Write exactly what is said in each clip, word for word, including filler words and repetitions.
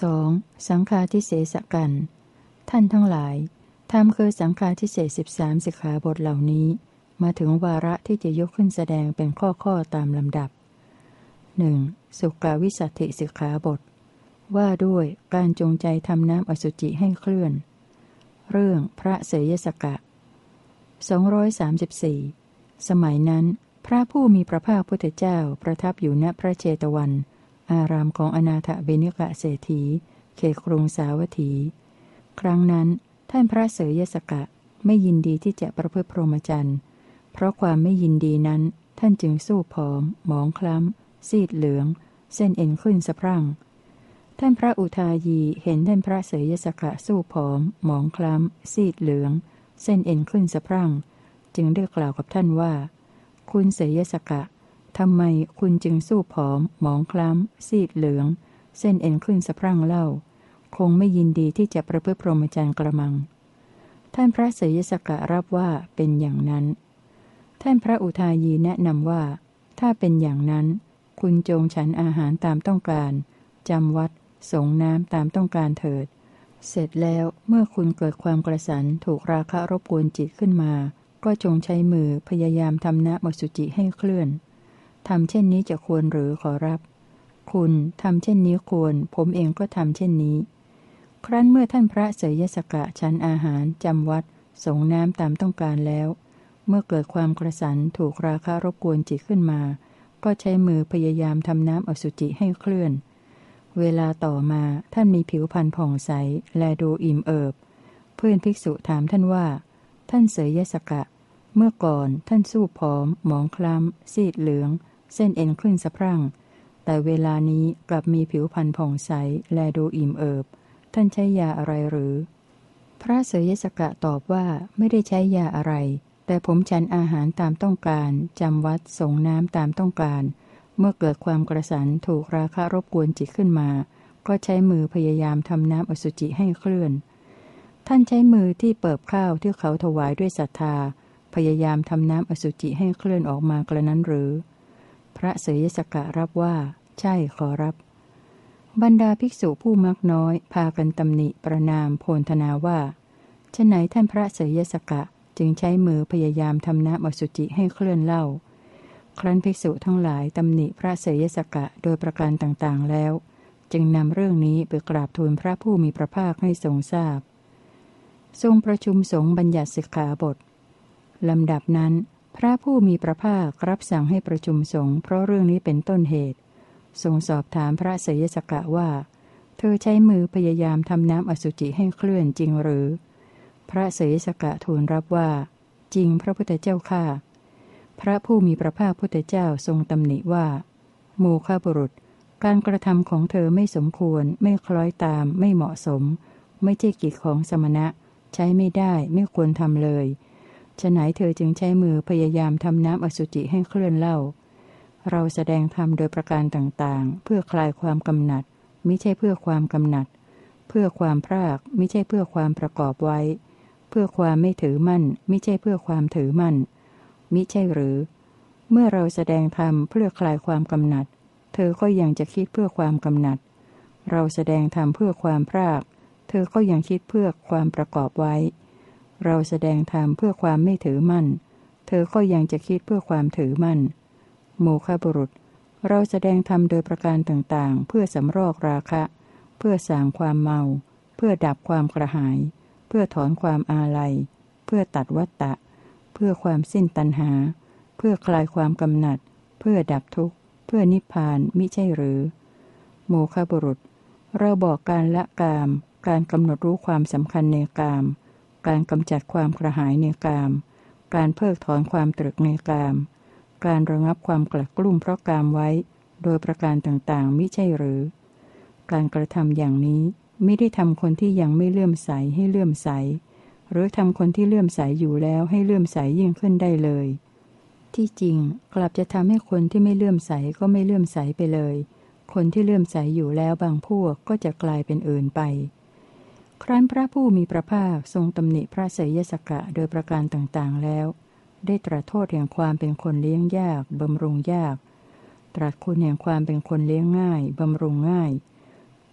สองสังฆาทิเสสกันท่านทั้งหลายธรรมคือสังฆาทิเศษสิบสามสิกขาบทเหล่านี้มาถึงวาระที่จะยกขึ้นแสดงเป็นข้อๆตามลำดับหนึ่งสุกาวิสัตถิสิกขาบทว่าด้วยการจงใจทำน้ำอสุจิให้เคลื่อนเรื่องพระเสยสกะสองร้อยสามสิบสี่สมัยนั้นพระผู้มีพระภาคพุทธเจ้าประทับอยู่ณพระเชตวันอารามของอนาถเบณิกะเศรษฐีเขตกรุงสาวัตถีครั้งนั้นท่านพระเสยสกะไม่ยินดีที่จะประพฤติพรหมจรรย์เพราะความไม่ยินดีนั้นท่านจึงสู้ผอมหมองคล้ำซีดเหลืองเส้นเอ็นขึ้นสะพรั่งท่านพระอุทายีเห็นท่านพระเสยสกะสู้ผอมหมองคล้ำซีดเหลืองเส้นเอ็นขึ้นสะพรั่งจึงได้กล่าวกับท่านว่าคุณเสยสกะทำไมคุณจึงสู้ผอมหมองคล้ำซีดเหลืองเส้นเอ็นขึ้นสะพรั่งเล่าคงไม่ยินดีที่จะประพฤติพรหมจรรย์กระมังท่านพระเสยสกะรับว่าเป็นอย่างนั้นท่านพระอุทายีแนะนำว่าถ้าเป็นอย่างนั้นคุณจงฉันอาหารตามต้องการจำวัดสงน้ำตามต้องการเถิดเสร็จแล้วเมื่อคุณเกิดความกระสันถูกราคะรบกวนจิตขึ้นมาก็จงใช้มือพยายามทำน้ำอสุจิให้เคลื่อนทำเช่นนี้จะควรหรือขอรับคุณทำเช่นนี้ควรผมเองก็ทำเช่นนี้ครั้นเมื่อท่านพระเสยสกะฉันอาหารจำวัดสงน้ำตามต้องการแล้วเมื่อเกิดความกระสันถูกราคะรบกวนจิตขึ้นมาก็ใช้มือพยายามทำน้ำอสุจิให้เคลื่อนเวลาต่อมาท่านมีผิวพรรณผ่องใสแลดูอิ่มเอิบเพื่อนภิกษุถามท่านว่าท่านเสยสกะเมื่อก่อนท่านสู้ผอมหมองคล้ำซีดเหลืองเส้นเอ็นขึ้นสะพรั่งแต่เวลานี้กลับมีผิวพรรณผ่องใสแลดูอิ่มเอิบท่านใช้ยาอะไรหรือพระเสยสกะตอบว่าไม่ได้ใช้ยาอะไรแต่ผมฉันอาหารตามต้องการจำวัดสงน้ำตามต้องการเมื่อเกิดความกระสันถูกราคะรบกวนจิตขึ้นมาก็ใช้มือพยายามทำน้ำอสุจิให้เคลื่อนท่านใช้มือที่เปิบข้าวที่เขาถวายด้วยศรัทธาพยายามทำน้ำอสุจิให้เคลื่อนออกมากระนั้นหรือพระเสยสกะรับว่าใช่ขอรับบรรดาภิกษุผู้มักน้อยพากันตำหนิประนามโพลธนาว่าฉะไหนท่านพระเสยสกะจึงใช้มือพยายามทำน้ำอสุจิให้เคลื่อนเล่าครั้นภิกษุทั้งหลายตำหนิพระเสยสกะโดยประการต่างๆแล้วจึงนำเรื่องนี้ไปกราบทูลพระผู้มีพระภาคให้ทรงทราบทรงประชุมสงฆ์บัญญัติสิกขาบทลำดับนั้นพระผู้มีพระภาครับสั่งให้ประชุมสงฆ์เพราะเรื่องนี้เป็นต้นเหตุทรงสอบถามพระเสยสกะว่าเธอใช้มือพยายามทำน้ำอสุจิให้เคลื่อนจริงหรือพระเสยสกะทูลรับว่าจริงพระพุทธเจ้าข้าพระผู้มีพระภาคพุทธเจ้าทรงตำหนิว่าโมฆะบุรุษการกระทำของเธอไม่สมควรไม่คล้อยตามไม่เหมาะสมไม่ใช่กิจของสมณะใช้ไม่ได้ไม่ควรทำเลยฉะไหนเธอจึงใช้มือพยายามทำน้ำอสุจิให้เคลื่อนเล่าเราแสดงธรรมโดยประการต่างๆเพื่อคลายความกำหนัดมิใช่เพื่อความกำหนัดเพื่อความพรากมิใช่เพื่อความประกอบไว้เพื่อความไม่ถือมั่นมิใช่เพื่อความถือมั่นมิใช่หรือเมื่อเราแสดงธรรมเพื่อคลายความกำหนัดเธอก็ยังจะคิดเพื่อความกำหนัดเราแสดงธรรมเพื่อความพรากเธอก็ยังคิดเพื่อความประกอบไว้เราแสดงธรรมเพื่อความไม่ถือมั่นเธอก็ยังจะคิดเพื่อความถือมั่นโมฆะบุรุษเราแสดงธรรมโดยประการต่างๆเพื่อสำรอกราคะเพื่อสางความเมาเพื่อดับความกระหายเพื่อถอนความอาลัยเพื่อตัดวัฏฏะเพื่อความสิ้นตัณหาเพื่อคลายความกำหนัดเพื่อดับทุกข์เพื่อนิพพานมิใช่หรือโมฆะบุรุษเราบอกการละกามการกำหนดรู้ความสำคัญในกามการกำจัดความกระหายในกามการเพิกถอนความตรึกในกามการระงับความกลัดกลุ้มเพราะกามไว้โดยประการต่างๆมิใช่หรือการกระทำอย่างนี้ไม่ได้ทำคนที่ยังไม่เลื่อมใสให้เลื่อมใสหรือทำคนที่เลื่อมใสอยู่แล้วให้เลื่อมใสยิ่งขึ้นได้เลยที่จริงกลับจะทำให้คนที่ไม่เลื่อมใสก็ไม่เลื่อมใสไปเลยคนที่เลื่อมใสอยู่แล้วบางพวกก็จะกลายเป็นอื่นไปครั้นพระผู้มีพระภาคทรงตำหนิพระเสยสกะโดยประการต่างๆแล้วได้ตรัสโทษแห่งความเป็นคนเลี้ยงยากบำรุงยากตรัสคุณแห่งความเป็นคนเลี้ยงง่ายบำรุงง่าย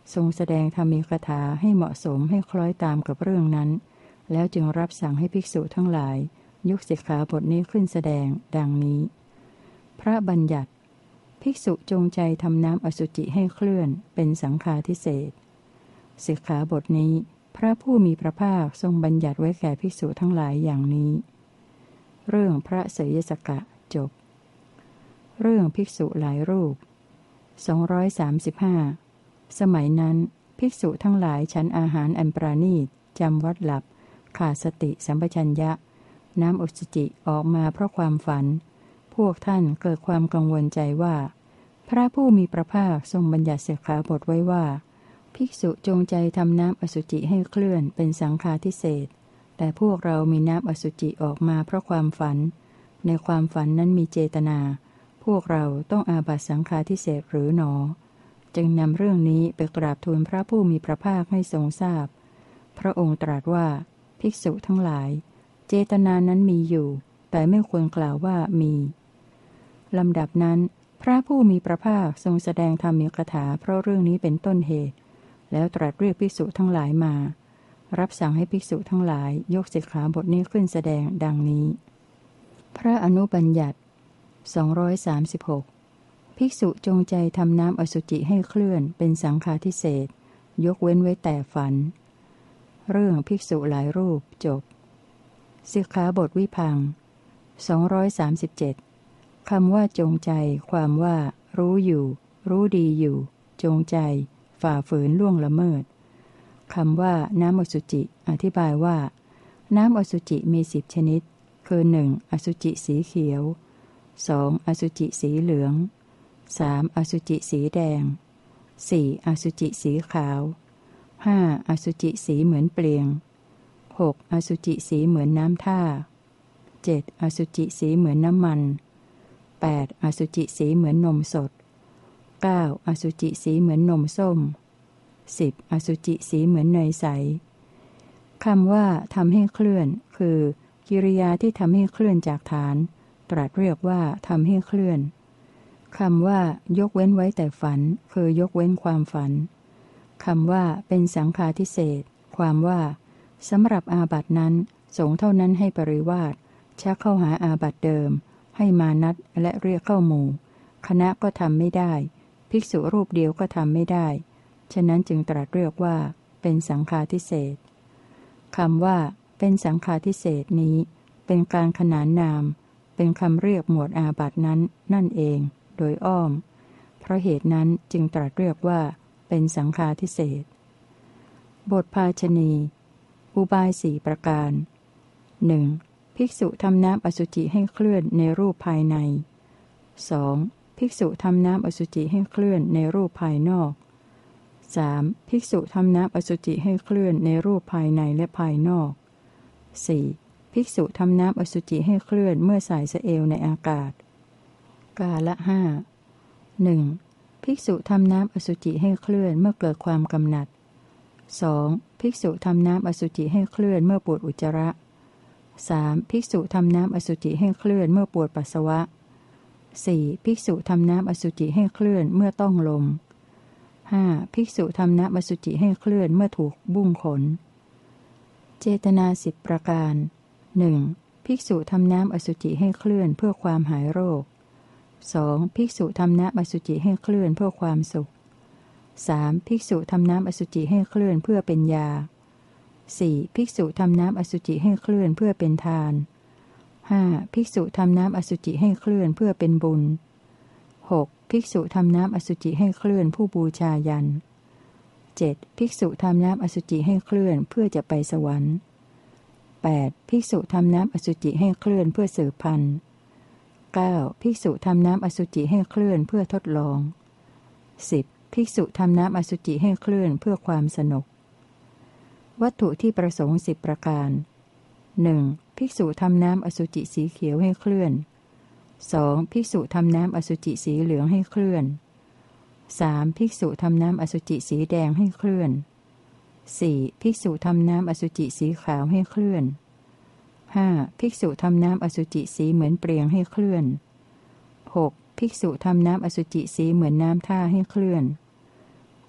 ทรงแสดงธรรมีกถาให้เหมาะสมให้คล้อยตามกับเรื่องนั้นแล้วจึงรับสั่งให้ภิกษุทั้งหลายยกสิกขาบทนี้ขึ้นแสดงดังนี้พระบัญญัติภิกษุจงใจทำน้ำอสุจิให้เคลื่อนเป็นสังฆาทิเศษสิกขาบทนี้พระผู้มีพระภาคทรงบัญญัติไว้แก่ภิกษุทั้งหลายอย่างนี้เรื่องพระเสยสกะจบเรื่องภิกษุหลายรูปสองร้อยสามสิบห้าสมัยนั้นภิกษุทั้งหลายฉันอาหารอันปราณีตจำวัดหลับขาดสติสัมปชัญญะน้ำอสุจิออกมาเพราะความฝันพวกท่านเกิดความกังวลใจว่าพระผู้มีพระภาคทรงบัญญัติสิกขาบทไว้ว่าภิกษุจงใจทำน้ำอสุจิให้เคลื่อนเป็นสังฆาทิเศษแต่พวกเรามีน้ำอสุจิออกมาเพราะความฝันในความฝันนั้นมีเจตนาพวกเราต้องอาบัติสังฆาทิเศษหรือหนอจึงนำเรื่องนี้ไปกราบทูลพระผู้มีพระภาคให้ทรงทราบพระองค์ตรัสว่าภิกษุทั้งหลายเจตนานั้นมีอยู่แต่ไม่ควรกล่าวว่ามีลำดับนั้นพระผู้มีพระภาคทรงแสดงธรรมีกถาเพราะเรื่องนี้เป็นต้นเหตุแล้วตรัสเรียกภิกษุทั้งหลายมารับสั่งให้ภิกษุทั้งหลายยกสิกขาบทนี้ขึ้นแสดงดังนี้พระอนุบัญญัติสองร้อยสามสิบหกภิกษุจงใจทำน้ำอสุจิให้เคลื่อนเป็นสังฆาทิเศษยกเว้นไว้แต่ฝันเรื่องภิกษุหลายรูปจบสิกขาบทวิพังสองร้อยสามสิบเจ็ดคำว่าจงใจความว่ารู้อยู่รู้ดีอยู่จงใจฝ่าฝืนล่วงละเมิดคำว่าน้ำอสุจิอธิบายว่าน้ำอสุจิมีสิบชนิดคือหนึ่งอสุจิสีเขียวสองอสุจิสีเหลืองสามอสุจิสีแดงสี่อสุจิสีขาวห้าอสุจิสีเหมือนเปลียงหกอสุจิสีเหมือนน้ำท่าเจ็ดอสุจิสีเหมือนน้ำมันแปดอสุจิสีเหมือนนมสดเก้าอสุจิสีเหมือนนมส้มสิบอสุจิสีเหมือนเนยใสคำว่าทำให้เคลื่อนคือกิริยาที่ทำให้เคลื่อนจากฐานตรัสเรียกว่าทำให้เคลื่อนคำว่ายกเว้นไว้แต่ฝันคือยกเว้นความฝันคำว่าเป็นสังฆาทิเศษความว่าสำหรับอาบัตินั้นสงฆ์เท่านั้นให้ปริวาสชักเข้าหาอาบัติเดิมให้มานัดและเรียกเข้าหมู่คณะก็ทำไม่ได้ภิกษุรูปเดียวก็ทำไม่ได้ฉะนั้นจึงตรัสเรียกว่าเป็นสังฆาทิเศษคำว่าเป็นสังฆาทิเศษนี้เป็นการขนานนามเป็นคำเรียกหมวดอาบัตินั้นนั่นเองโดยอ้อมเพราะเหตุนั้นจึงตรัสเรียกว่าเป็นสังฆาทิเศษบทภาชณีอุบายสี่ประการหนึ่งภิกษุทำน้ำอสุจิให้เคลื่อนในรูปภายในสองภิกษุทำน้ำอสุจิให้เคลื่อนในรูปภายนอกสามภิกษุทำน้ำอสุจิให้เคลื่อนในรูปภายในและภายนอกสี่ภิกษุทำน้ำอสุจิให้เคลื่อนเมื่อสายสะเอวในอากาศกาละห้าหนึ่งภิกษุทำน้ำอสุจิให้เคลื่อนเมื่อเกิดความกำหนัดสองภิกษุทำน้ำอสุจิให้เคลื่อนเมื่อปวดอุจจาระสามภิกษุทำน้ำอสุจิให้เคลื่อนเมื่อปวดปัสสาวะสี่ภิกษุทำน้ำอสุจิให้เคลื่อนเมื่อต้องลมห้าภิกษุทำน้ำอสุจิให้เคลื่อนเมื่อถูกบุ้งขนเจตนาสิบประการหนึ่งภิกษุทำน้ำอสุจิให้เคลื่อนเพื่อความหายโรคสองภิกษุทำน้ำอสุจิให้เคลื่อนเพื่อความสุขสามภิกษุทำน้ำอสุจิให้เคลื่อนเพื่อเป็นยาสี่ภิกษุทำน้ำอสุจิให้เคลื่อนเพื่อเป็นทานห้าภิกษุทำน้ำอสุจิให้เคลื่อนเพื่อเป็นบุญหกภิกษุทำน้ำอสุจิให้เคลื่อนผู้บูชายันเจ็ดภิกษุทำน้ำอสุจิให้เคลื่อนเพื่อจะไปสวรรค์แปดภิกษุทำน้ำอสุจิให้เคลื่อนเพื่อสืบพันธุ์เก้าภิกษุทำน้ำอสุจิให้เคลื่อนเพื่อทดลองสิบภิกษุทำน้ำอสุจิให้เคลื่อนเพื่อความสนุกวัตถุที่ประสงค์สิบประการหนึ่งภิกษุทำน้ำอสุจิสีเขียวให้เคลื่อนสองภิกษุทำน้ำอสุจิสีเหลืองให้เคลื่อนสามภิกษุทำน้ำอสุจิสีแดงให้เคลื่อนสี่ภิกษุทำน้ำอสุจิสีขาวให้เคลื่อนห้าภิกษุทำน้ำอสุจิสีเหมือนเปลียงให้เคลื่อนหกภิกษุทำน้ำอสุจิสีเหมือนน้ำท่าให้เคลื่อนเจ็ด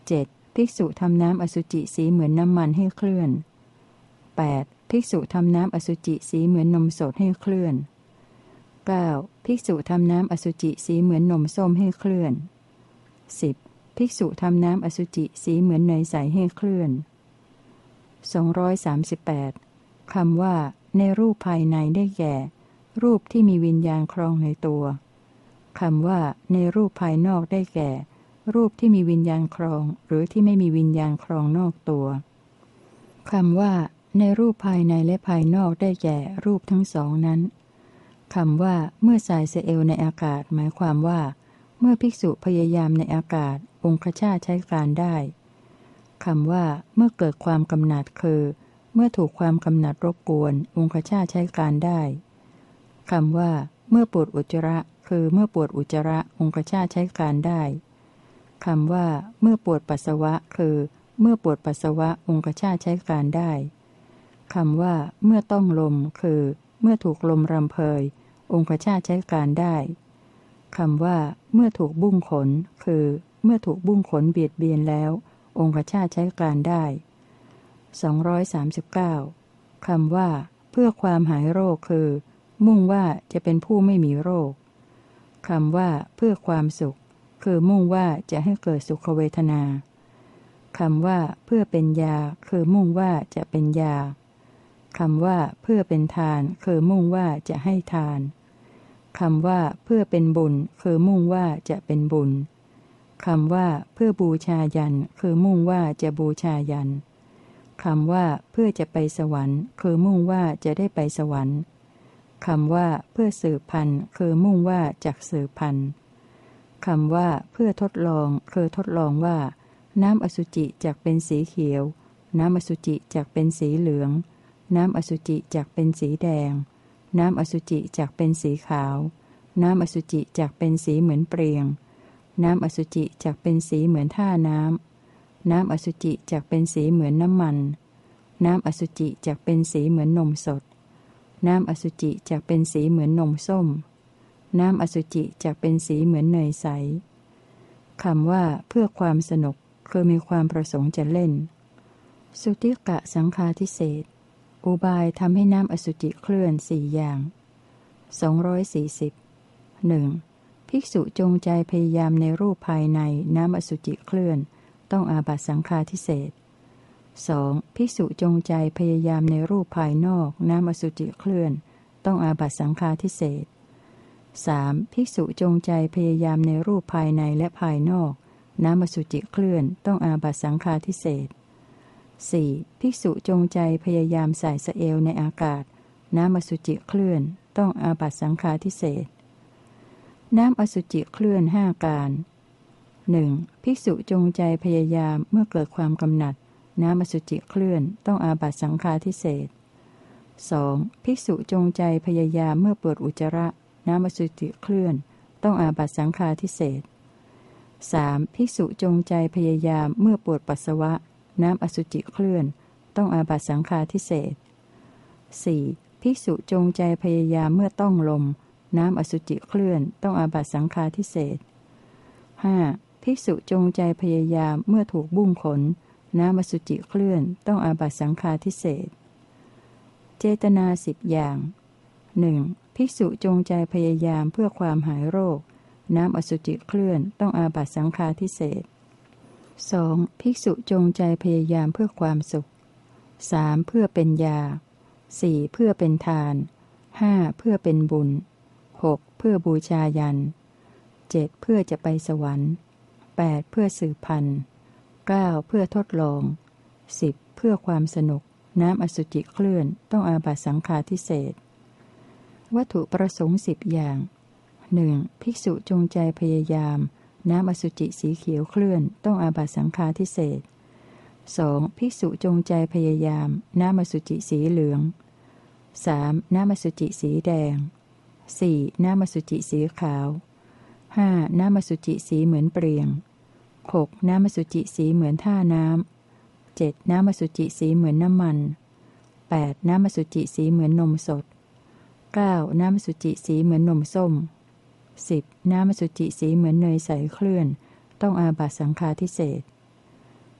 ภิกษุทำน้ำอสุจิสีเหมือนน้ำมันให้เคลื่อน แปด. ภิกษุทำน้ำอสุจิสีเหมือนนมสดให้เคลื่อน เก้า. ภิกษุทำน้ำอสุจิสีเหมือนนมส้มให้เคลื่อน สิบ. ภิกษุทำน้ำอสุจิสีเหมือนเนยใสให้เคลื่อน สองร้อยสามสิบแปด คำว่าในรูปภายในได้แก่ รูปที่มีวิญญาณครองในตัวคำว่าในรูปภายนอกได้แก่ รูปที่มีวิญญาณครองหรือที่ไม่มีวิญญาณครองนอกตัวคำว่าในรูปภายในและภายนอกได้แก่รูปทั้งสองนั้นคำว่าเมื่อสายเสเอลในอากาศหมายความว่าเมื่อภิกษุพยายามในอากาศองคชาตใช้การได้คำว่าเมื่อเกิดความกำหนัดคือเมื่อถูกความกำหนัดรบกวนองคชาตใช้การได้คำว่าเมื่อปวดอุจจาระคือเมื่อปวดอุจจาระองคชาตใช้การได้คำว่าเมื่อปวดปัสสาวะคือเมื่อปวดปัสสาวะองคชาตใช้การได้คำว่าเมื่อต้องลมคือเมื่อถูกลมรำเพยองคชาตใช้การได้คำว่าเมื่อถูกบุ้งขนคือเมื่อถูกบุ้งขนเบียดเบียนแล้วองคชาตใช้การได้สองร้อยสามสิบเก้าคำว่าเพื่อความหายโรคคือมุ่งว่าจะเป็นผู้ไม่มีโรคคำว่าเพื่อความสุขคือมุ่งว่าจะให้เกิดสุขเวทนาคำว่าเพื่อเป็นยาคือมุ่งว่าจะเป็นยาคำว่าเพื่อเป็นทานคือมุ่งว่าจะให้ทานคำว่าเพื่อเป็นบุญคือมุ่งว่าจะเป็นบุญคำว่าเพื่อบูชายันคือมุ่งว่าจะบูชายันคำว่าเพื่อจะไปสวรรค์คือมุ่งว่าจะได้ไปสวรรค์คำว่าเพื่อสืบพันธุ์คือมุ่งว่าจักสืบพันธุ์คำว่าเพื่อทดลองคือทดลองว่าน้ำอสุจิจักเป็นสีเขียวน้ำอสุจิจักเป็นสีเหลืองน้ำอสุจิจักเป็นสีแดงน้ำอสุจิจักเป็นสีขาวน้ำอสุจิจักเป็นสีเหมือนเปลียงน้ำอสุจิจักเป็นสีเหมือนท่าน้ำน้ำอสุจิจักเป็นสีเหมือนน้ำมันน้ำอสุจิจักเป็นสีเหมือนนมสดน้ำอสุจิจักเป็นสีเหมือนนมส้มน้ำอสุจิจักเป็นสีเหมือนเนยใสคำว่าเพื่อความสนุกคือมีความประสงค์จะเล่นสุติกะสังฆาทิเศษอุบายทำให้น้ำอสุจิเคลื่อนสี่อย่างสองร้อยสี่สิบ หนึ่งภิกษุจงใจพยายามในรูปภายในน้ำอสุจิเคลื่อนต้องอาบัติสังฆาทิเศษ สอง. ภิกษุจงใจพยายามในรูปภายนอกน้ำอสุจิเคลื่อนต้องอาบัติสังฆาทิเศษ สาม. ภิกษุจงใจพยายามในรูปภายในและภายนอกน้ำอสุจิเคลื่อนต้องอาบัติสังฆาทิเศษ สี่. ภิกษุจงใจพยายามใส่สะเอวในอากาศน้ำอสุจิเคลื่อนต้องอาบัติสังฆาทิเศษน้ำอสุจิเคลื่อนห้าการ หนึ่ง. ภิกษุจงใจพยายามเมื่อเกิดความกำหนัดน้ำอสุจิเคลื่อนต้องอาบัติสังฆาทิเศษ สอง. ภิกษุจงใจพยายามเมื่อปวดอุจจาระน้ำอสุจิเคลื่อนต้องอาบัติสังฆาทิเศษ สาม. ภิกษุจงใจพยายามเมื่อปวดปัสสาวะน้ำอสุจิเคลื่อนต้องอาบัติสังฆาทิเศษ สี่. ภิกษุจงใจพยายามเมื่อต้องลมน้ำอสุจิเคลื่อนต้องอาบัติสังฆาทิเศษ ห้า. ภิกษุจงใจพยายามเมื่อถูกบุ้งขนน้ำอสุจิเคลื่อนต้องอาบัติสังฆาทิเศษเจตนาสิบอย่างหนึ่งภิกษุจงใจพยายามเพื่อความหายโรคน้ำอสุจิเคลื่อนต้องอาบัติสังฆาทิเศษ สอง. ภิกษุจงใจพยายามเพื่อความสุข สาม. เพื่อเป็นยา สี่. เพื่อเป็นทาน ห้า. เพื่อเป็นบุญ หก. เพื่อบูชายัน เจ็ด. เพื่อจะไปสวรรค์ แปด. เพื่อสืบพันธุ์ เก้า. เพื่อทดลอง สิบ. เพื่อความสนุกน้ำอสุจิเคลื่อนต้องอาบัติสังฆาทิเศษวัตถุประสงค์สิบอย่างหนึ่งภิกษุจงใจพยายามน้ำอสุจิสีเขียวเคลื่อนต้องอาบัติสังฆาทิเศษ สอง. ภิกษุจงใจพยายามน้ำอสุจิสีเหลือง สาม. น้ำอสุจิสีแดง สี่. น้ำอสุจิสีขาว ห้า. น้ำอสุจิสีเหมือนเปลียง หก. น้ำอสุจิสีเหมือนท่าน้ำ เจ็ด. น้ำอสุจิสีเหมือนน้ำมัน แปด. น้ำอสุจิสีเหมือนนมสด เก้า. น้ำอสุจิสีเหมือนนมส้ม สิบ. น้ำอสุจิสีเหมือนเนยใสเคลื่อนต้องอาบัติสังฆาทิเศษ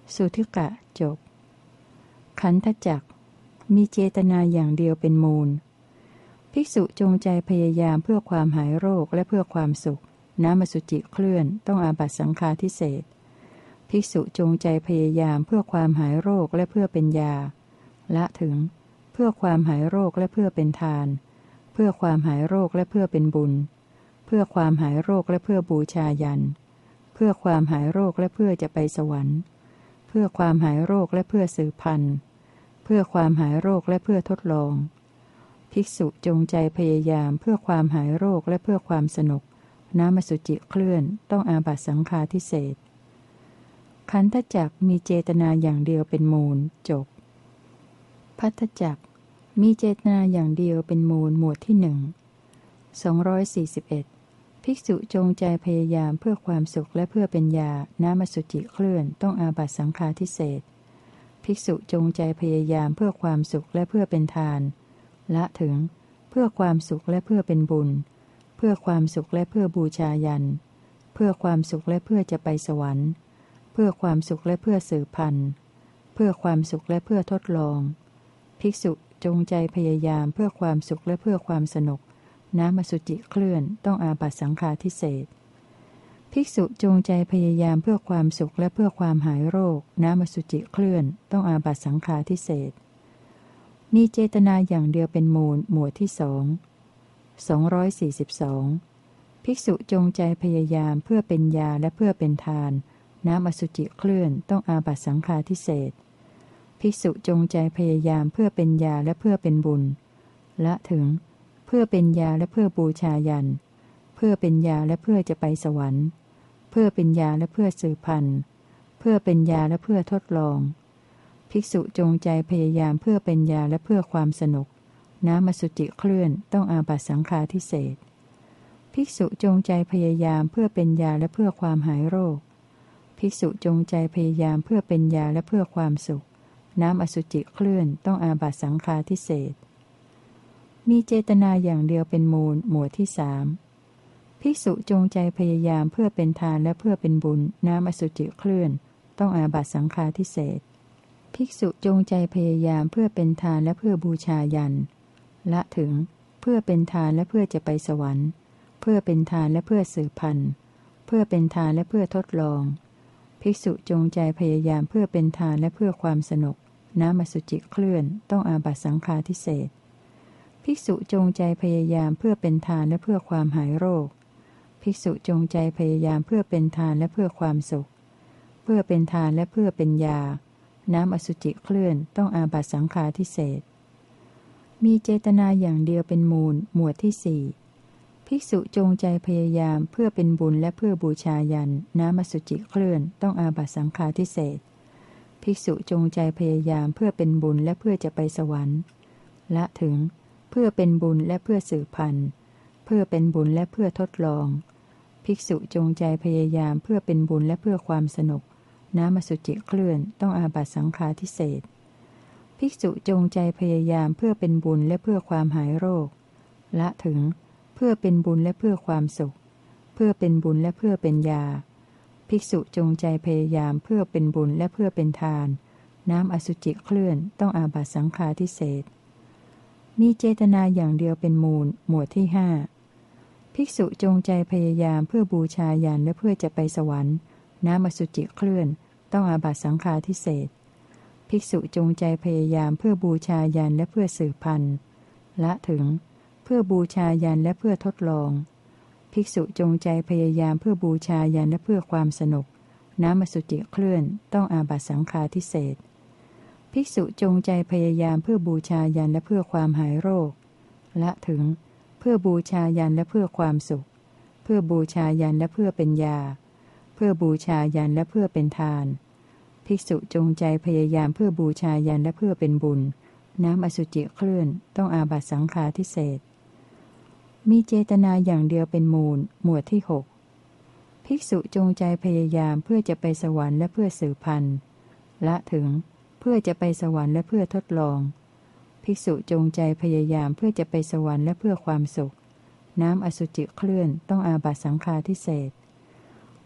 สุทธิกะจบขันธจักรมีเจตนาอย่างเดียวเป็นมูลภิกษุจงใจพยายามเพื่อความหายโรคและเพื่อความสุขน้ำอสุจิเคลื่อนต้องอาบัตสังฆาทิเศษภิกษุจงใจพยายามเพื่อความหายโรคและเพื่อเป็นยาละถึงเพื่อความหายโรคและเพื่อเป็นทานเพื่อความหายโรคและเพื่อเป็นบุญเพื่อความหายโรคและเพื่อบูชายันเพื่อความหายโรคและเพื่อจะไปสวรรค์เพื่อความหายโรคและเพื่อสืบพันธุ์เพื่อความหายโรคและเพื่อทดลองภิกษุจงใจพยายามเพื่อความหายโรคและเพื่อความสนุกน้ำอสุจิเคลื่อนต้องอาบัตสังฆาทิเศษขันธจักรมีเจตนาอย่างเดียวเป็นมูลจบภัทธจักรมีเจตนาอย่างเดียวเป็นมูลหมวดที่หนึ่งสองร้อยสี่สิบเอ็ดภิกษุจงใจพยายามเพื่อความสุขและเพื่อเป็นยาน้ำอสุจิเคลื่อนต้องอาบัตสังฆาทิเศษภิกษุจงใจพยายามเพื่อความสุขและเพื่อเป็นทานละถึงเพื่อความสุขและเพื่อเป็นบุญเพื่อความสุขและเพื่อบูชายันเพื่อความสุขและเพื่อจะไปสวรรค์เพื่อความสุขและเพื่อสืบพันธุ์เพื่อความสุขและเพื่อทดลองภิกษุจงใจพยายามเพื่อความสุขและเพื่อความสนุกน้ำอสุจิเคลื่อนต้องอาบัตสังฆาทิเศษภิกษุจงใจพยายามเพื่อความสุขและเพื่อความหายโรคน้ำอสุจิเคลื่อนต้องอาบัตสังฆาทิเศษมีเจตนาอย่างเดียวเป็นมูลหมวดที่สองสองร้อยสี่สิบสองภิกษุจงใจพยายามเพื่อเป็นยาและเพื่อเป็นทานน้ำอสุจิเคลื่อนต้องอาบัตสังฆาทิเศษภิกษุจงใจพยายามเพื่อเป็นยาและเพื่อเป็นบุญละถึงเพื่อเป็นยาและเพื่อบูชายันเพื่อเป็นยาและเพื่อจะไปสวรรค์เพื่อเป็นยาและเพื่อสืบพันธุ์เพื่อเป็นยาและเพื่อทดลองภิกษุจงใจพยายามเพื่อเป็นยาและเพื่อความสนุกน้ำอสุจิเคลื่อนต้องอาบัตสังฆาทิเศษภิกษุจงใจพยายามเพื่อเป็นยาและเพื่อความหายโรคภิกษุจงใจพยายามเพื่อเป็นยาและเพื่อความสุขน้ำอสุจิเคลื่อนต้องอาบัตสังฆาทิเศษมีเจตนาอย่างเดียวเป็นมูลหมวดที่สามภิกษุจงใจพยายามเพื่อเป็นทานและเพื่อเป็นบุญน้ำอสุจิเคลื่อนต้องอาบัตสังฆาทิเศษภิกษุจงใจพยายามเพื่อเป็นทานและเพื่อบูชายันละถึงเพื่อเป็นทานและเพื่อจะไปสวรรค์เพื่อเป็นทานและเพื่อสืบพันธุ์เพื่อเป็นทานและเพื่อทดลองภิกษุจงใจพยายามเพื่อเป็นทานและเพื่อความสนุกน้ำอสุจิเคลื่อนต้องอาบัตสังฆาทิเศษภิกษุจงใจพยายามเพื่อเป็นทานและเพื่อความหายโรคภิกษุจงใจพยายามเพื่อเป็นทานและเพื่อความสุขเพื่อเป็นทานและเพื่อเป็นยาน้ำอสุจิเคลื่อนต้องอาบัตสังฆาทิเศษมีเจตนาอย่างเดียวเป็นมูลหมวดที่สี่ภิกษุจงใจพยายามเพื่อเป็นบุญและเพื่อบูชายันน้ำอสุจิเคลื่อนต้องอาบัตสังฆาทิเศษภิกษุจงใจพยายามเพื่อเป็นบุญและเพื่อจะไปสวรรค์ละถึงเพื่อเป็นบุญและเพื่อสืบพันธุ์เพื่อเป็นบุญและเพื่อทดลองภิกษุจงใจพยายามเพื่อเป็นบุญและเพื่อความสนุกน้ำอสุจิเคลื่อนต้องอาบัตสังฆาทิเศษภิกษุจงใจพยายามเพื่อเป็นบุญและเพื่อความหายโรคละถึงเพื่อเป็นบุญและเพื่อความสุขเพื่อเป็นบุญและเพื่อเป็นยาภิกษุจงใจพยายามเพื่อเป็นบุญและเพื่อเป็นทานน้ำอสุจิเคลื่อนต้องอาบัตสังฆาทิเศษมีเจตนาอย่างเดียวเป็นมูลหมวดที่ห้าภิกษุจงใจพยายามเพื่อบูชายันและเพื่อจะไปสวรรค์น้ำอสุจิเคลื่อนต้องอาบัตสังฆาทิเศษภิกษุจงใจพยายามเพื่อบูชายันและเพื่อสืบพันธุ์ละถึงเพื่อบูชายันและเพื่อทดลองภิกษุจงใจพยายามเพื่อบูชายันและเพื่อความสนุกน้ำอสุจิเคลื่อนต้องอาบัตสังฆาทิเศษภิกษุจงใจพยายามเพื่อบูชายันและเพื่อความหายโรคละถึงเพื่อบูชายันและเพื่อความสุขเพื่อบูชายันและเพื่อเป็นยาเพื่อบูชายันและเพื่อเป็นทานภิกษุจงใจพยายามเพื่อบูชายันและเพื่อเป็นบุญน้ำอสุจิเคลื่อนต้องอาบัตสังฆาทิเศษมีเจตนาอย่างเดียวเป็นมูลหมวดที่หกภิกษุจงใจพยายามเพื่อจะไปสวรรค์และเพื่อสืบพันธุ์ละถึงเพื่อจะไปสวรรค์และเพื่อทดลองภิกษุจงใจพยายามเพื่อจะไปสวรรค์และเพื่อความสุขน้ำอสุจิเคลื่อนต้องอาบัตสังฆาทิเศษ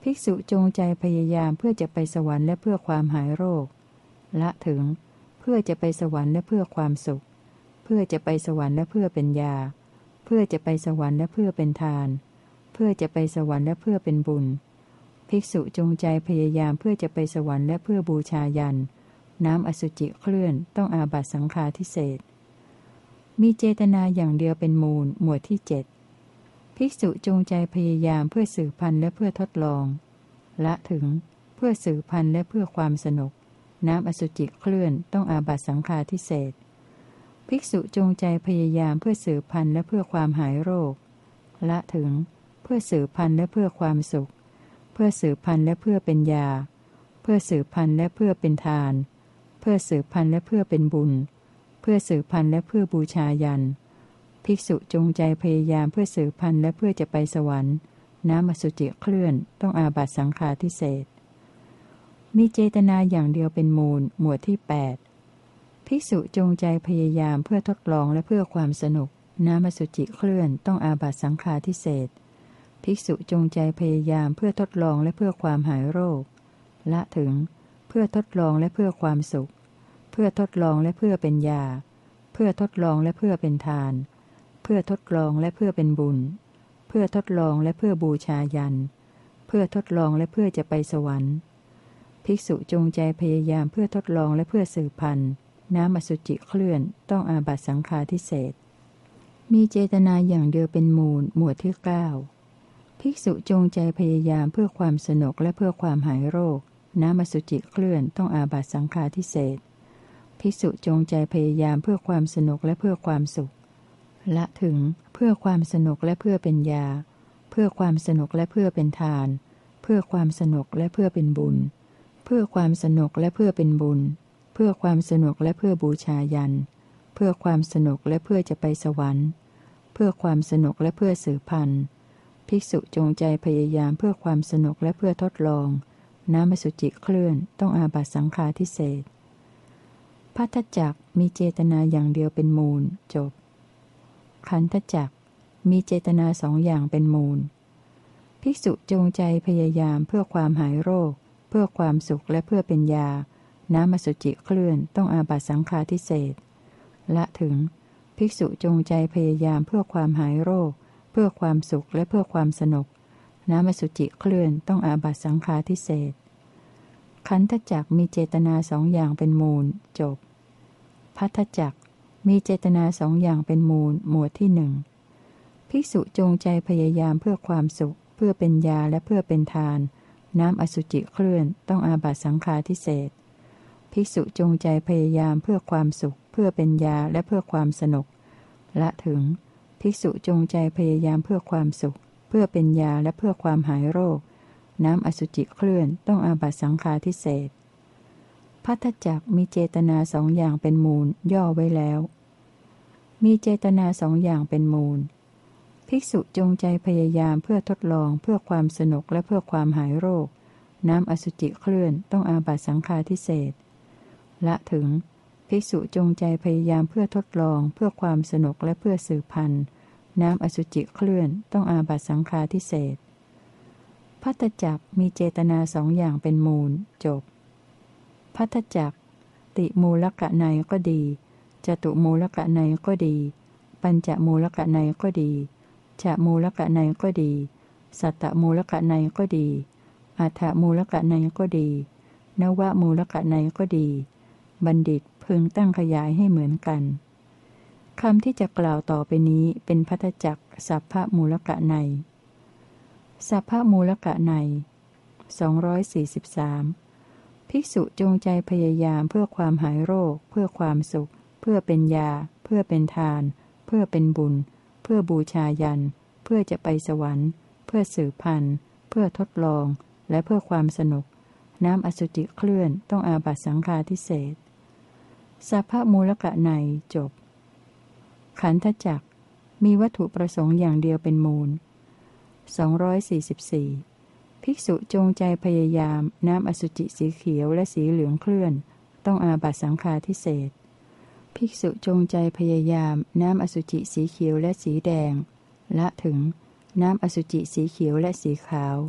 ภิกษุจงใจพยายามเพื่อจะไปสวรรค์และเพื่อความหายโรคละถึงเพื่อจะไปสวรรค์และเพื่อความสุขเพื่อจะไปสวรรค์และเพื่อเป็นยาเพื่อจะไปสวรรค์และเพื่อเป็นทานเพื่อจะไปสวรรค์และเพื่อเป็นบุญภิกษุจงใจพยายามเพื่อจะไปสวรรค์และเพื่อบูชายันน้ำอสุจิเคลื่อนต้องอาบัติสังฆาทิเศษมีเจตนาอย่างเดียวเป็นมูลหมวดที่เจ็ดภิกษุจงใจพยายามเพื่อสืบพันธุ์และเพื่อทดลองละถึงเพื่อสืบพันธุ์และเพื่อความสนุกน้ำอสุจิเคลื่อนต้องอาบัติสังฆาทิเศษภิกษุจงใจพยายามเพื่อสืบพันธุ์และเพื่อความหายโรคละถึงเพื่อสืบพันธุ์และเพื่อความสุขเพื่อสืบพันธุ์และเพื่อเป็นยาเพื่อสืบพันธุ์และเพื่อเป็นทานเพื่อสืบพันธุ์และเพื่อเป็นบุญเพื่อสืบพันธุ์และเพื่อบูชายันภิกษุจงใจพยายามเพื่อสืบพันธุ์และเพื่อจะไปสวรรค์น้ำอสุจิเคลื่อนต้องอาบัติสังฆาทิเศษมีเจตนาอย่างเดียวเป็นมูลหมวดที่แปดภิกษุจงใจพยายามเพื่อทดลองและเพื่อความสนุกน้ำอสุจิเคลื่อนต้องอาบัติสังฆาทิเศษภิกษุจงใจพยายามเพื่อทดลองและเพื่อความหายโรคละถึงเพื่อทดลองและเพื่อความสุขเพื่อทดลองและเพื่อเป็นยาเพื่อทดลองและเพื่อเป็นทานเพื่อทดลองและเพื่อเป็นบุญเพื่อทดลองและเพื่อบูชายันเพื่อทดลองและเพื่อจะไปสวรรค์ภิกษุจงใจพยายามเพื่อทดลองและเพื่อสืบพันธุ์น้ำอสุจิเคลื่อนต้องอาบัติสังฆาทิเศษมีเจตนาอย่างเดียวเป็นมูลหมวดที่เก้าภิกษุจงใจพยายามเพื่อความสนุกและเพื่อความหายโรคน้ำอสุจิเคลื่อนต้องอาบัติสังฆาทิเศษภิกษุจงใจพยายามเพื่อความสนุกและเพื่อความสุขละถึงเพื่อความสนุกและเพื่อเป็นยาเพื่อความสนุกและเพื่อเป็นทานเพื่อความสนุกและเพื่อเป็นบุญเพื่อความสนุกและเพื่อเป็นบุญเพื่อความสนุกและเพื่อบูชายันเพื่อความสนุกและเพื่อจะไปสวรรค์เพื่อความสนุกและเพื่อสืบพันธุ์ภิกษุจงใจพยายามเพื่อความสนุกและเพื่อทดลองน้ำอสุจิเคลื่อนต้องอาบัติสังฆาทิเศษภัทธจักมีเจตนาอย่างเดียวเป็นมูลจบขันธจักมีเจตนาสองอย่างเป็นมูลภิกษุจงใจพยายามเพื่อความหายโรคเพื่อความสุขและเพื่อเป็นยาน้ำอสุจิเคลื่อนต้องอาบัติสังฆาทิเศษละถึงภิกษุจงใจพยายามเพื่อความหายโรคเพื่อความสุขและเพื่อความสนุกน้ำอสุจิเคลื่อนต้องอาบัติสังฆาทิเศษขันธจักมีเจตนาสองอย่างเป็นมูลจบภัทธจักมีเจตนาสองอย่างเป็นมูลหมวดที่หนึ่งภิกษุจงใจพยายามเพื่อความสุขเพื่อเป็นยาและเพื่อเป็นทานน้ำอสุจิเคลื่อนต้องอาบัติสังฆาทิเศษภิกษุจงใจพยายามเพื่อความสุขเพื่อเป็นยาและเพื่อความสนุกละถึงภิกษุจงใจพยายามเพื่อความสุขเพื่อเป็นยาและเพื่อความหายโรคน้ำอสุจิเคลื่อนต้องอาบัติสังฆาทิเศษภัทธจักมีเจตนาสองอย่างเป็นมูลย่อไว้แล้วมีเจตนาสองอย่างเป็นมูลภิกษุจงใจพยายามเพื่อทดลองเพื่อความสนุกและเพื่อความหายโรคน้ำอสุจิเคลื่อนต้องอาบัติสังฆาทิเศษละถึงภิกษุจงใจพยายามเพื่อทดลองเพื่อความสนุกและเพื่อสืบพันธุ์น้ำอสุจิเคลื่อนต้องอาบัติสังฆาทิเศษภัทธจักมีเจตนาสองอย่างเป็นมูลจบภัทธจักติมูลกะในก็ดีจตุมูลกะในก็ดีปัญจมูลกะในก็ดีฉะมูลกะในก็ดีสัตตมูลกะในก็ดีอัฏฐมูลกะในก็ดีนวมูลกะในก็ดีบัณฑิตพึงตั้งขยายให้เหมือนกันคำที่จะกล่าวต่อไปนี้เป็นภัทธจักสัพพมูลกะในสัพพมูลกะในสองร้อยสี่สิบสามภิกษุจงใจพยายามเพื่อความหายโรคเพื่อความสุขเพื่อเป็นยาเพื่อเป็นทานเพื่อเป็นบุญเพื่อบูชายันเพื่อจะไปสวรรค์เพื่อสืบพันธุ์เพื่อทดลองและเพื่อความสนุกน้ำอสุจิเคลื่อนต้องอาบัติสังฆาทิเศษสัพพมูลกะในจบขันธจักมีวัตถุประสงค์อย่างเดียวเป็นมูลสองร้อยสี่สิบสี่ภิกษุจงใจพยายามน้ำอสุจิสีเขียวและสีเหลืองเคลื่อนต้องอาบัติสังฆาทิเศษภิกษุจงใจพยายามน้ำอสุจิสีเขียวและสีแดงละถึงน้ำอสุจิสีเขียวและสีขาว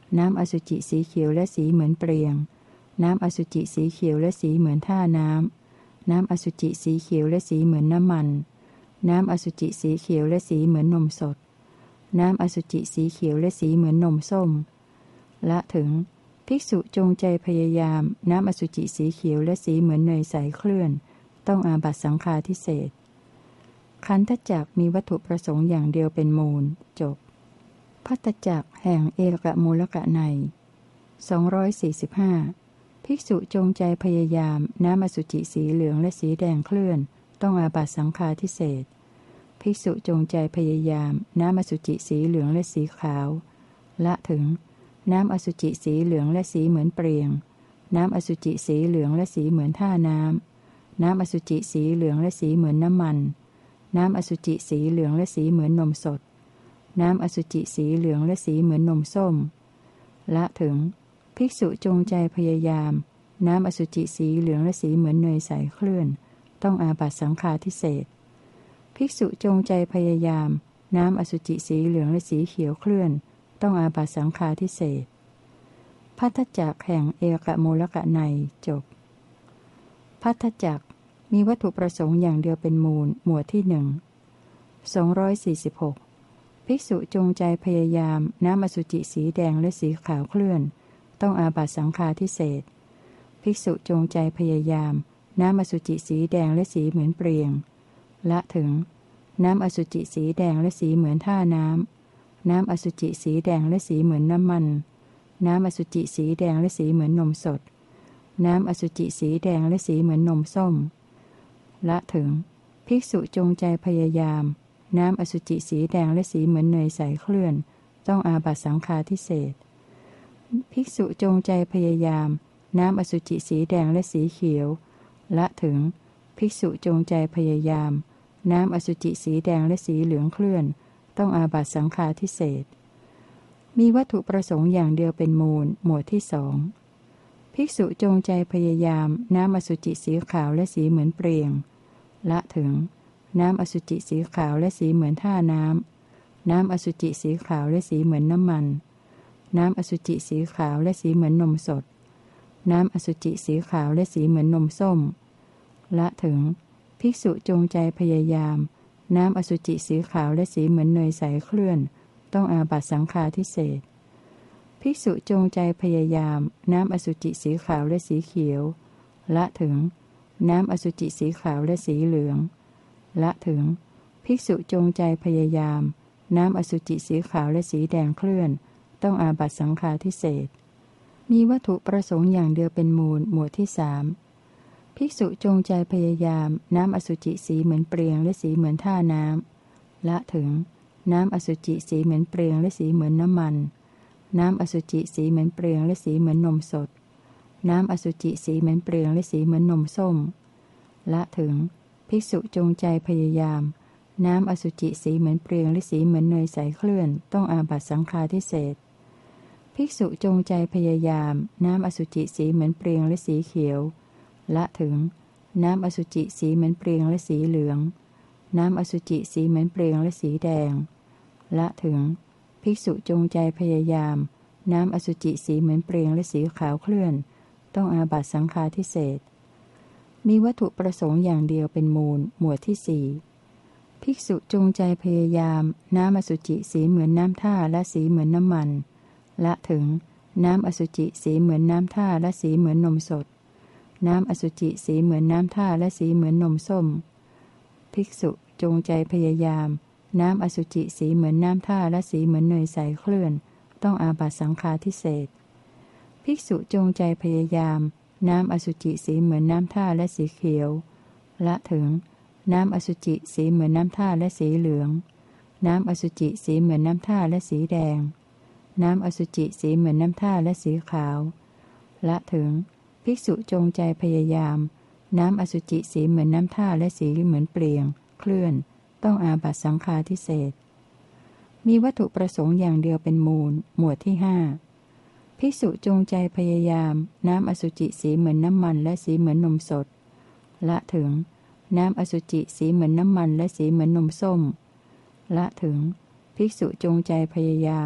น้ำอสุจิสีเขียวและสีเหมือนเปลียงน้ำอสุจิสีเขียวและสีเหมือนท่าน้ำน้ำอสุจิสีเขียวและสีเหมือนน้ำมันน้ำอสุจิสีเขียวและสีเหมือนนมสดน้ำอสุจิสีเขียวและสีเหมือนนมส้มละถึงภิกษุจงใจพยายามน้ำอสุจิสีเขียวและสีเหมือนเนยใสเคลื่อนต้องอาบัตสังฆาทิเศษขันธจักมีวัตถุประสงค์อย่างเดียวเป็นมูลจบภัตตจักแห่งเอกมูลกะในสองร้อยสี่สิบห้าภิกษุจงใจพยายามน้ำอสุจิสีเหลืองและสีแดงเคลื่อนต้องอาบัตสังฆาทิเศษภิกษุจงใจพยายามน้ำอสุจิสีเหลืองและสีขาวละถึงน้ำอสุจิสีเหลืองและสีเหมือนเปลียงน้ำอสุจิสีเหลืองและสีเหมือนท่าน้ำน้ำอสุจิสีเหลืองและสีเหมือนน้ำมันน้ำอสุจิสีเหลืองและสีเหมือนนมสดน้ำอสุจิสีเหลืองและสีเหมือนนมส้มละถึงภิกษุจงใจพยายามน้ำอสุจิสีเหลืองและสีเหมือนเนยใสเคลื่อนต้องอาบัตสังฆาทิเศษภิกษุจงใจพยายามน้ำอสุจิสีเหลืองและสีเขียวเคลื่อนต้องอาบัตสังฆาทิเศษภัตตจักแห่งเอกมูลกะในจบภัตตจักมีวัตถุประสงค์อย่างเดียวเป็นมูลหมวดที่หนึ่งสองร้อยสี่สิบหกภิกษุจงใจพยายามน้ำอสุจิสีแดงและสีขาวเคลื่อนต้องอาบัตสังฆาทิเศษภิกษุจงใจพยายามน้ำอสุจิสีแดงและสีเหมือนเปลียงละถึงน้ำอสุจิสีแดงและสีเหมือนท่าน้ำน้ำอสุจิสีแดงและสีเหมือนน้ำมันน้ำอสุจิสีแดงและสีเหมือนนมสดน้ำอสุจิสีแดงและสีเหมือนนมส้มละถึงภิกษุจงใจพยายามน้ำอสุจิสีแดงและสีเหมือนเนยใสเคลื่อนต้องอาบัตสังฆาทิเศษภิกษุจงใจพยายามน้ำอสุจิสีแดงและสีเขียวละถึงภิกษุจงใจพยายามน้ำอสุจิสีแดงและสีเหลืองเคลื่อนต้องอาบัตสังฆาทิเศษมีวัตถุประสงค์อย่างเดียวเป็นมูลหมวดที่สองภิกษุจงใจพยายามน้ำอสุจิสีขาวและสีเหมือนเปลียงละถึงน้ำอสุจิสีขาวและสีเหมือนท่าน้ำน้ำอสุจิสีขาวและสีเหมือนน้ำมันน้ำอสุจิสีขาวและสีเหมือนนมสดน้ำอสุจิสีขาวและสีเหมือนนมส้มละถึงภิกษุจงใจพยายามน้ำอสุจิสีขาวและสีเหมือนเนยใสเคลื่อนต้องอาบัตสังฆาทิเศษภิกษุจงใจพยายามน้ำอสุจิสีขาวและสีเขียวละถึงน้ำอสุจิสีขาวและสีเหลืองละถึงภิกษุจงใจพยายามน้ำอสุจิสีขาวและสีแดงเคลื่อนต้องอาบัตสังฆาทิเศษมีวัตถุประสงค์อย่างเดียวเป็นมูลหมวดที่สามภิกษุจงใจพยายามน้ำอสุจิสีเหมือนเปลียงและสีเหมือนท่าน้ำละถึงน้ำอสุจิสีเหมือนเปลียงและสีเหมือนน้ำมันน้ำอสุจิสีเหมือนเปลียงและสีเหมือนนมสดน้ำอสุจิสีเหมือนเปลียงและสีเหมือนนมส้มละถึงภิกษุจงใจพยายามน้ำอสุจิสีเหมือนเปลียงและสีเหมือนเนยใสเคลื่อนต้องอาบัตสังฆาทิเศษภิกษุจงใจพยายามน้ำอสุจิสีเหมือนเปลียงและสีเขียวละถึงน้ำอสุจิสีเหมือนเปลียงและสีเหลืองน้ำอสุจิสีเหมือนเปลียงและสีแดงละถึงภิกษุจงใจพยายามน้ำอสุจิสีเหมือนเปลียงและสีขาวเคลื่อนต้องอาบัตสังฆาทิเศษมีวัตถุประสงค์อย่างเดียวเป็นมูลหมวดที่สี่ภิกษุจงใจพยายามน้ำอสุจิสีเหมือนน้ำท่าและสีเหมือนน้ำมันละถึงน้ำอสุจิสีเหมือนน้ำท่าและสีเหมือนนมสดน้ำอสุจิสีเหมือนน้ำท่าและสีเหมือนนมส้มภิกษุจงใจพยายามน้ำอสุจิสีเหมือนน้ำท่าและสีเหมือนเนยใสเคลื่อนต้องอาบัตสังฆาทิเศษภิกษุจงใจพยายามน้ำอสุจิสีเหมือนน้ำท่าและสีเขียวละถึงน้ำอสุจิสีเหมือนน้ำท่าและสีเหลืองน้ำอสุจิสีเหมือนน้ำท่าและสีแดงน้ำอสุจิสีเหมือนน้ำท่าและสีขาวละถึงภิกษุจงใจพยายามน้ำอสุจิสีเหมือนน้ำท่าและสีเหมือนเปลียงเคลื่อนต้องอาบัตสังฆาทิเศษมีวัตถุประสงค์อย่างเดียวเป็นมูลหมวดที่ห้าภิกษุจงใจพยายามน้ำอสุจิสีเหมือนน้ำมันและสีเหมือนนมสดละถึงน้ำอสุจิสีเหมือนน้ำมันและสีเหมือนนมส้มละถึงภิกษุจงใจพยายาม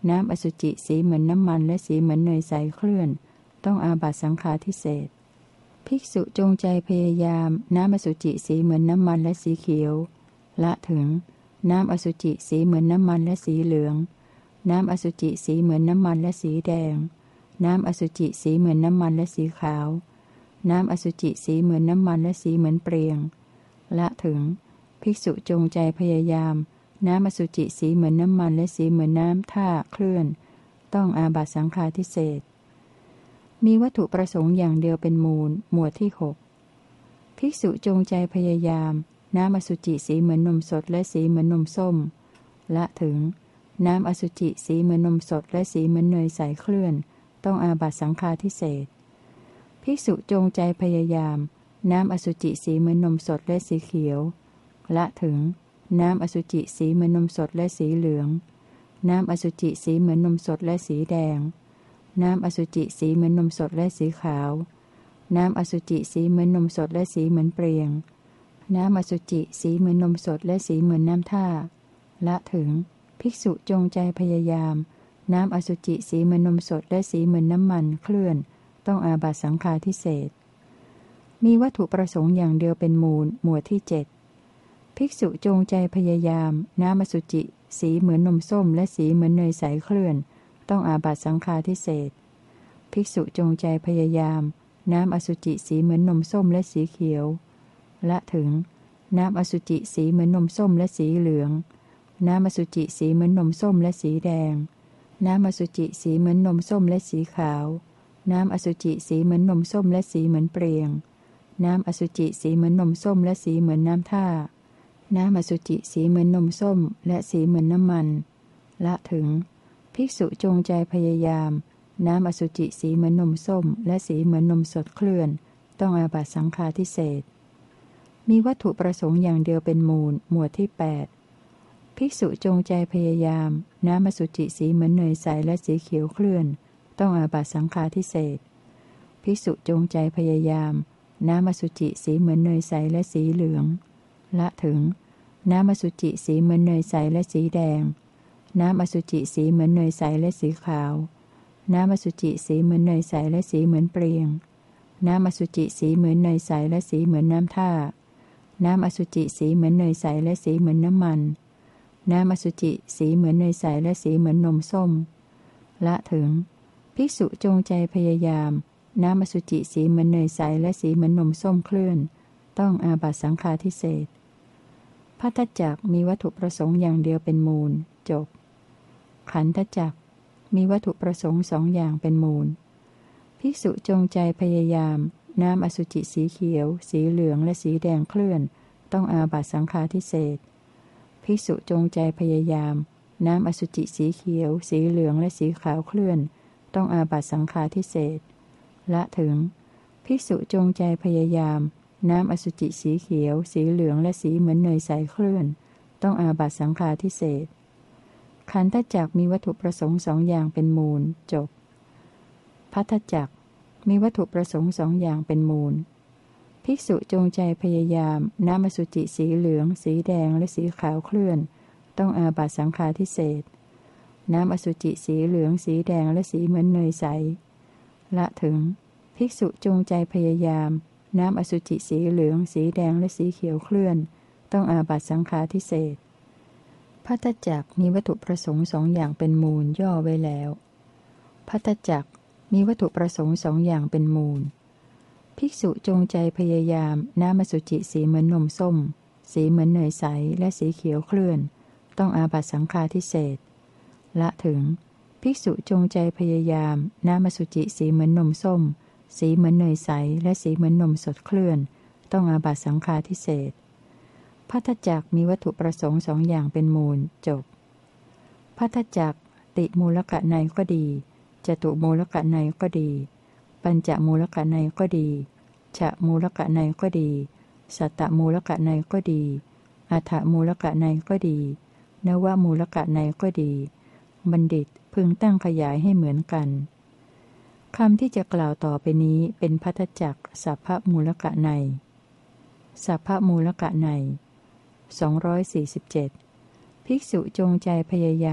น้ำอสุจิสีเหมือนน้ำมันและสีเหมือนเนยใสเคลื่อนต้องอาบัตสังฆาทิเศษภิกษุจงใจพยายามน้ำอสุจิสีเหมือนน้ำมันและสีเขียวละถึงน้ำอสุจิสีเหมือนน้ำมันและสีเหลืองน้ำอสุจิสีเหมือนน้ำมันและสีแดงน้ำอสุจิสีเหมือนน้ำมันและสีขาวน้ำอสุจิสีเหมือนน้ำมันและสีเหมือนเปรียงละถึงภิกษุจงใจพยายามน้ำอสุจิสีเหมือนน้ำมันและสีเหมือนน้ำท่าเคลื่อนต้องอาบัตสังฆาทิเศษมีวัตถุประสงค์อย่างเดียวเป็นมูลหมวดที่หกภิกษุจงใจพยายามน้ำอสุจิสีเหมือนนมสดและสีเหมือนนมส้มละถึงน้ำอสุจิสีเหมือนนมสดและสีเหมือนเนยใสเคลื่อนต้องอาบัตสังฆาทิเศษภิกษุจงใจพยายามน้ำอสุจิสีเหมือนนมสดและสีเขียวละถึงน้ำอสุจิสีเหมือนนมสดและสีเหลืองน้ำอสุจิสีเหมือนนมสดและสีแดงน้ำอสุจิสีเหมือนนมสดและสีขาวน้ำอสุจิสีเหมือนนมสดและสีเหมือนเปรียงน้ำอสุจิสีเหมือนนมสดและสีเหมือนน้ำท่าละถึงภิกษุจงใจพยายามน้ำอสุจิสีเหมือนนมสดและสีเหมือนน้ำมันเคลื่อนต้องอาบัตสังฆาทิเศษมีวัตถุประสงค์อย่างเดียวเป็นมูลหมวดที่เจ็ดภิกษุจงใจพยายามน้ำอสุจิสีเหมือนนมส้มและสีเหมือนเนยใสเคลื่อนต้องอาบัตสังฆาทิเศษภิกษุจงใจพยายามน้ำอสุจิสีเหมือนนมส้มและสีเขียวละถึงน้ำอสุจิสีเหมือนนมส้มและสีเหลืองน้ำอสุจิสีเหมือนนมส้มและสีแดงน้ำอสุจิสีเหมือนนมส้มและสีขาวน้ำอสุจิสีเหมือนนมส้มและสีเหมือนเปรียงน้ำอสุจิสีเหมือนนมส้มและสีเหมือนน้ำท่าน้ำอสุจิสีเหมือนนมส้มและสีเหมือนน้ำมันละถึงภิกษุจงใจพยายามน้ำอสุจิสีเหมือนนมส้มและสีเหมือนนมสดเคลื่อนต้องอาบัตสังฆาทิเศษมีวัตถุประสงค์อย่างเดียวเป็นมูลหมวดที่แปดภิกษุจงใจพยายามน้ำอสุจิสีเหมือนเนยใสและสีเขียวเคลื่อนต้องอาบัตสังฆาทิเศษภิกษุจงใจพยายามน้ำอสุจิสีเหมือนเนยใสและสีเหลืองละถึงน้ำอสุจิสีเหมือนเนยใสและสีแดงน้ำอสุจิสีเหมือนเนยใสและสีขาวน้ำอสุจิสีเหมือนเนยใสและสีเหมือนเปรียงน้ำอสุจิสีเหมือนเนยใสและสีเหมือนน้ำท่าน้ำอสุจิสีเหมือนเนยใสและสีเหมือนน้ำมันน้ำอสุจิสีเหมือนเนยใสและสีเหมือนนมส้มละถึงภิกษุจงใจพยายามน้ำอสุจิสีเหมือนเนยใสและสีเหมือนนมส้มเคลื่อนต้องอาบัตสังฆาทิเศษภัตตจักมีวัตถุประสงค์อย่างเดียวเป็นมูลจบขันธจักมีวัตถุประสงค์สองอย่างเป็นมูลภิกษุจงใจพยายามน้ำอสุจิสีเขียวสีเหลืองและสีแดงเคลื่อนต้องอาบัตสังฆาทิเศษภิกษุจงใจพยายามน้ำอสุจิสีเขียวสีเหลืองและสีขาวเคลื่อนต้องอาบัตสังฆาทิเศษละถึงภิกษุจงใจพยายามน้ำอสุจิสีเขียวสีเหลืองและสีเหมือนเนยใสเคลื่อนต้องอาบัตสังฆาทิเศษขันธจักมีวัตถุประสงค์สองอย่างเป็นมูลจบภัตตจักมีวัตถุประสงค์สองอย่างเป็นมูลภิกษุจงใจพยายามน้ำอสุจิสีเหลืองสีแดงและสีขาวเคลื่อนต้องอาบัตสังฆาทิเศษน้ำอสุจิสีเหลืองสีแดงและสีเหมือนเนยใสละถึงภิกษุจงใจพยายามน้ำอสุจิสีเหลืองสีแดงและสีเขียวเคลื่อนต้องอาบัตสังฆาทิเศษภัตตจักมีวัตถุประสงค์สองอย่างเป็นมูลย่อไว้แล้วภัตตจักมีวัตถุประสงค์สองอย่างเป็นมูลภิกษุจงใจพยายามน้ำอสุจิสีเหมือนนมส้มสีเหมือนเนยใสและสีเขียวเคลื่อนต้องอาบัตสังฆาทิเศษละถึงภิกษุจงใจพยายามน้ำอสุจิสีเหมือนนมส้มสีเหมือนเนยใสและสีเหมือนนมสดเคลื่อนต้องอาบัตสังฆาทิเศษภัตตจักมีวัตถุประสงค์สองอย่างเป็นมูลจบภัตตจักติมูลกะในก็ดีจตุมูลกะในก็ดีปัญจมูลกะในก็ดีฉะมูลกะในก็ดีสัตตมูลกะในก็ดีอัฏฐมูลกะในก็ดีนวมูลกะในก็ดีบัณฑิตพึงตั้งขยายให้เหมือนกันคำที่จะกล่าวต่อไปนี้เป็นภัตตจักสัพพมูลกะในสัพพมูลกะในสองร้อยสี่สิบเจ็ดภิกษุจงใจพยายาม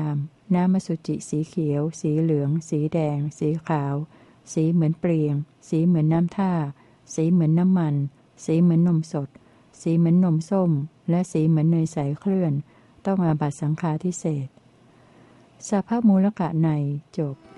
น้ำอสุจิสีเขียว สีเหลือง สีแดง สีขาว สีเหมือนเปลียง สีเหมือนน้ำท่า สีเหมือนน้ำมัน สีเหมือนนมสด สีเหมือนนมส้ม และสีเหมือนเนยใสเคลื่อนต้องอาบัตสังฆาทิเศษสัพพมูลกะในจบ